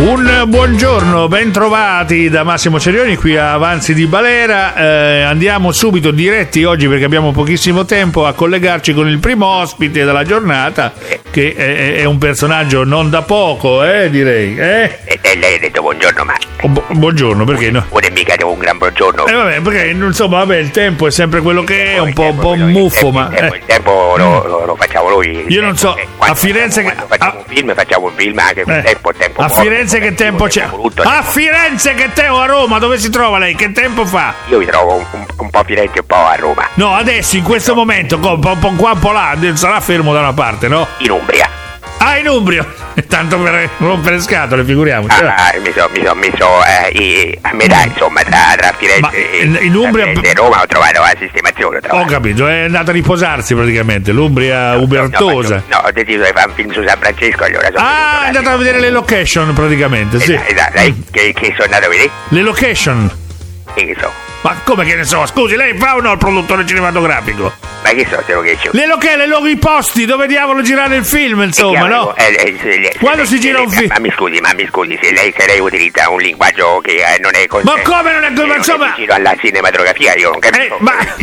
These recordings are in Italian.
Un buongiorno, ben trovati da Massimo Cerioni qui a Avanzi di Balera. Andiamo subito diretti oggi perché abbiamo pochissimo tempo a collegarci con il primo ospite della giornata, che è un personaggio non da poco, direi. Lei ha detto buongiorno, ma buongiorno, perché no? non è mica un gran buongiorno. Vabbè, perché insomma, vabbè, il tempo è sempre quello che è, un po' muffo, ma il tempo lo facciamo noi. Io non so, a Firenze quando facciamo un film anche con tempo a Firenze che tempo c'è? A Firenze che tempo? A Roma dove si trova lei? Che tempo fa? Io mi trovo un po' a Firenze e un po' a Roma. No, adesso in questo momento un po' qua, un po' là, sarà fermo da una parte, no? In Umbria. Ah, in Umbria! Tanto per rompere scatole, figuriamoci. Mi sono messo a metà, insomma, tra Firenze in Umbria e Roma. Ho trovato la sistemazione. Ho capito, è andata a riposarsi praticamente, l'Umbria ubertosa. No, ho deciso di fare un film su San Francesco. Allora è andato a vedere le location praticamente, sì. Esatto, che sono andato a vedere? Le location? Che so? Ma come che ne so? Scusi, lei fa o no il produttore cinematografico? Ma che so se lo che c'è? I posti dove diavolo girare il film, insomma, no? Quando si gira un film? Ma mi scusi, se lei utilizza un linguaggio che non è così. Ma come non è così? Insomma, vicino alla cinematografia, io non capisco.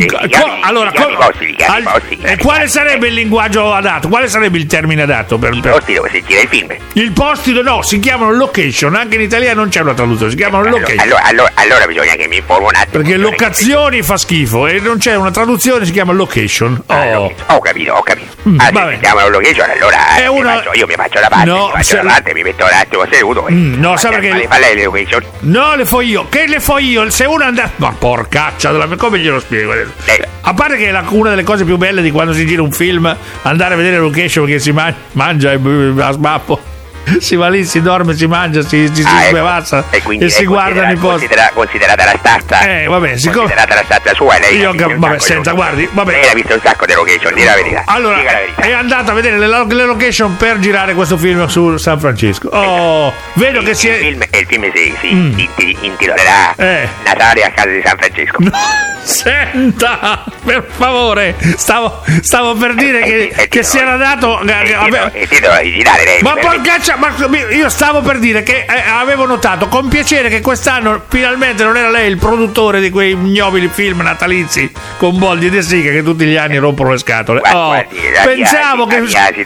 E quale sarebbe il linguaggio adatto? Quale sarebbe il termine adatto per i posti dove si gira il film? Il posti no, si chiamano location, anche in italiano non c'è una traduzione, si chiamano location. Allora bisogna che mi informo un attimo. Perché locazioni fa schifo e non c'è una traduzione, si chiama location. Ho capito. Vabbè. Si chiama location, allora io mi faccio da parte, mi metto un attimo seduto. No, sa perché le fa lei le location? No, le fo io. Che le fo io? Se uno anda. Ma porcaccia, come glielo spiego adesso? A parte che è una delle cose più belle di quando si gira un film, andare a vedere la location, perché si mangia a sbappo. Si va lì, si dorme, si mangia, si sbevassa e si guardano i posti. Considerata la stazza. Vabbè, considerata la stazza sua, lei. Guardi, vabbè. Lei ha visto un sacco di location, di la verità. Allora, è andata a vedere le location per girare questo film su San Francesco. Vedo che il film si intitolerà Natale a casa di San Francesco. No, senta, per favore, stavo per dire che si era dato. Il titolo originale, lei. Ma porcaccia! Ma io stavo per dire che avevo notato con piacere che quest'anno finalmente non era lei il produttore di quei ignobili film natalizi con Boldi De Sica che tutti gli anni rompono le scatole. Pensavo che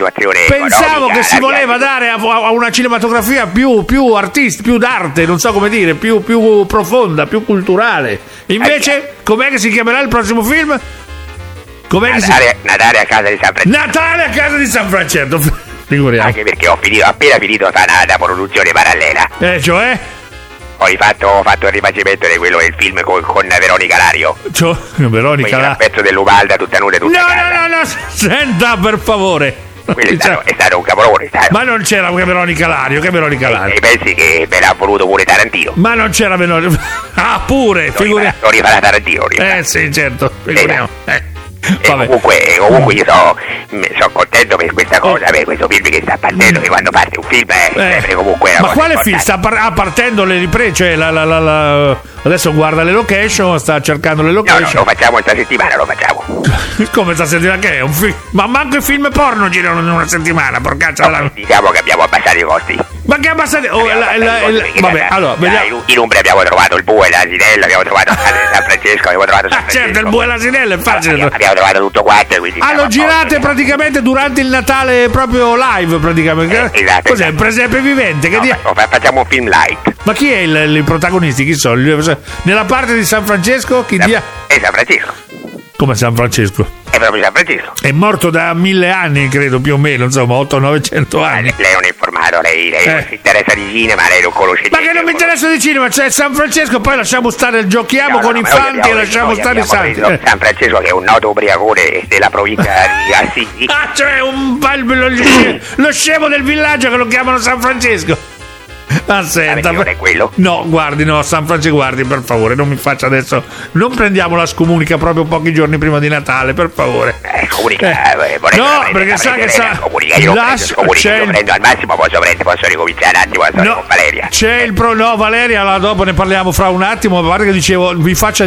si voleva dare a una cinematografia più artistica, più d'arte, non so come dire, più profonda, più culturale. Invece, com'è che si chiamerà il prossimo film? Natale a casa di San Francesco. Natale a casa di San Francesco. Figuriamo. Anche perché ho appena finito una produzione parallela. Cioè? Ho fatto il rifacimento di quello del film con Veronica Lario. Veronica Lario? Un pezzo dell'Ubalda tutta nuda e tutta No, senta per favore. Quello è stato un capolavoro. Ma non c'era Veronica Lario, E pensi che me l'ha voluto pure Tarantino? Ma non c'era Veronica. Pure, figuriamo. Lo rifarà Tarantino. Sì, certo, figuriamo. Comunque io sono contento per questa cosa, per questo film che sta partendo, che quando parte un film è sempre comunque una cosa quale film? Sta partendo le riprese, cioè adesso guarda le location, sta cercando le location. No, lo facciamo questa settimana, lo facciamo. Come sta settimana? Che è un film? Ma manco i film porno girano in una settimana, porcaccia. Diciamo che abbiamo abbassato i costi. Ma che abbassate? Vabbè, allora vediamo. In Umbria abbiamo trovato il bue e l'asinello, abbiamo trovato San Francesco, abbiamo trovato San Francesco. Certo, il bue e l'asinello è facile. Abbiamo trovato tutto quanto, quindi lo girate praticamente durante il Natale proprio live praticamente. Esatto. Cos'è? Il presepe vivente? Facciamo un film light. Ma chi è i protagonisti? Chi sono? Nella parte di San Francesco chi dia? È San Francesco. Come San Francesco? È proprio San Francesco. È morto da 1000 anni, credo, più o meno, insomma, 800-900 anni. Lei non è informato, lei non si interessa di cinema, lei non conosce niente. Ma che non mi interessa di cinema, c'è San Francesco, poi lasciamo stare, giochiamo con i fanti e lasciamo stare i santi. San Francesco che è un noto ubriacone della provincia di Assisi. Cioè lo scemo del villaggio che lo chiamano San Francesco. Senta, è quello? No, guardi, San Francesco, guardi, per favore, non mi faccia adesso. Non prendiamo la scomunica proprio pochi giorni prima di Natale, per favore. Comunica, no, perché sa che sa. Comunica, io prendo al massimo, posso ricominciare un attimo con Valeria. C'è il no, Valeria, dopo ne parliamo fra un attimo. Guarda che dicevo, vi faccia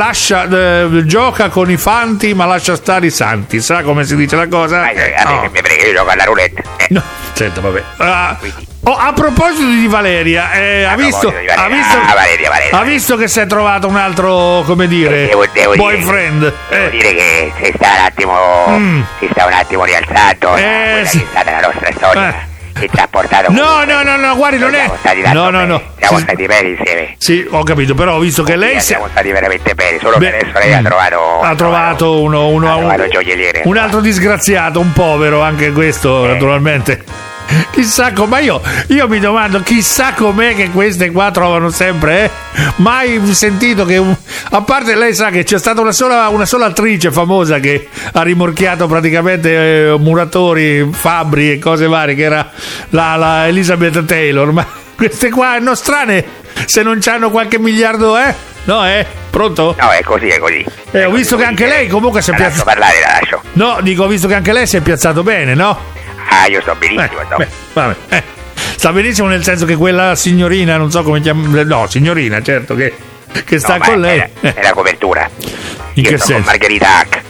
gioca con i fanti, ma lascia stare i santi. Sa come si dice la cosa? A me che mi frega, io gioco alla roulette. No, senta, vabbè. Quindi a proposito di Valeria, ha visto che si è trovato un altro, come dire, boyfriend. Devo dire che si sta un attimo rialzando quella che è stata la nostra storia. Che ci ha portato no, guardi, non è. No. Siamo stati bene insieme. Sì, ho capito, però ho visto che lei siamo stati veramente bene, solo che adesso lei ha trovato un gioielliere. Un altro disgraziato, un povero, anche questo, naturalmente. Chissà com'è, io mi domando, chissà com'è che queste qua trovano sempre, mai sentito che a parte lei sa che c'è stata una sola attrice famosa che ha rimorchiato praticamente muratori, fabbri e cose varie, che era la Elizabeth Taylor, ma queste qua erano strane se non c'hanno qualche miliardo, No, pronto? No, è così. Ho visto che anche lei comunque si è piazzato. Parlare, la lascio. No, dico, ho visto che anche lei si è piazzato bene, no? Io sto benissimo. Vabbè. Sta benissimo, nel senso che quella signorina, non so come chiamare. No, signorina, certo, che sta con lei. È la copertura. In che senso? Con Margherita Hack.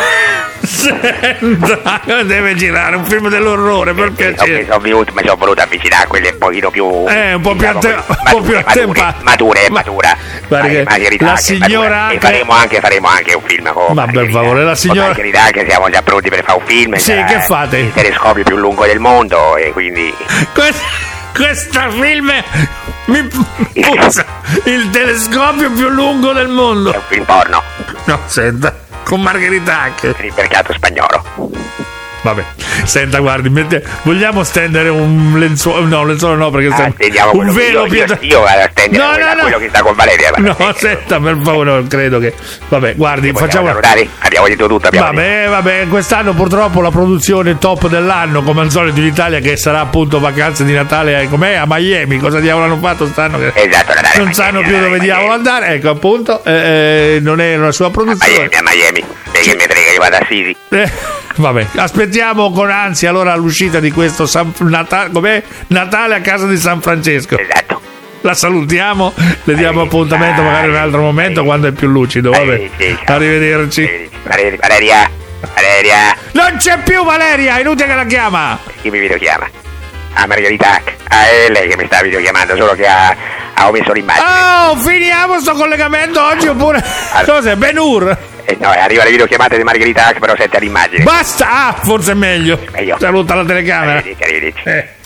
Senta, deve girare un film dell'orrore, per piacere. Mi sono voluto avvicinare a quelle un pochino più un po' più mature. La signora e faremo anche un film con per favore, la signora Margherita, che siamo già pronti per fare un film. Sì, che fate? Il telescopio più lungo del mondo, e quindi questo film mi puzza. Il telescopio più lungo del mondo. È un film porno. No, senta, con Margherita Hack. Per il mercato spagnolo. Vabbè, senta, guardi, vogliamo stendere un lenzuolo? No, lenzuolo no, perché un velo io vado a stendere quello che sta con Valeria. No, senta, per favore, non credo che. Vabbè, guardi, facciamo. Abbiamo detto tutto. Vabbè, quest'anno purtroppo la produzione top dell'anno, come al solito in Italia, che sarà appunto vacanze di Natale, com'è? A Miami. Cosa diavolo hanno fatto stanno? Esatto, Natale. Non sanno più dove diavolo andare, ecco, appunto, non è la sua produzione. A Miami, perché mi frega, io vado a Sisi. Vabbè, aspettiamo con ansia allora l'uscita di questo Natale a casa di San Francesco. Esatto. La salutiamo, le diamo appuntamento magari in un altro momento quando è più lucido. Vabbè. Arrivederci. Valeria. Non c'è più Valeria, è inutile che la chiama. Chi mi videochiama? Margherita Hack. È lei che mi sta videochiamando, solo che ha omesso l'immagine. Finiamo sto collegamento oggi oppure cos'è? Ben-Hur? No, arriva le videochiamate di Margherita Hack, però sente l'immagine. Basta! Forse è meglio. Saluta la telecamera. Arrivederci.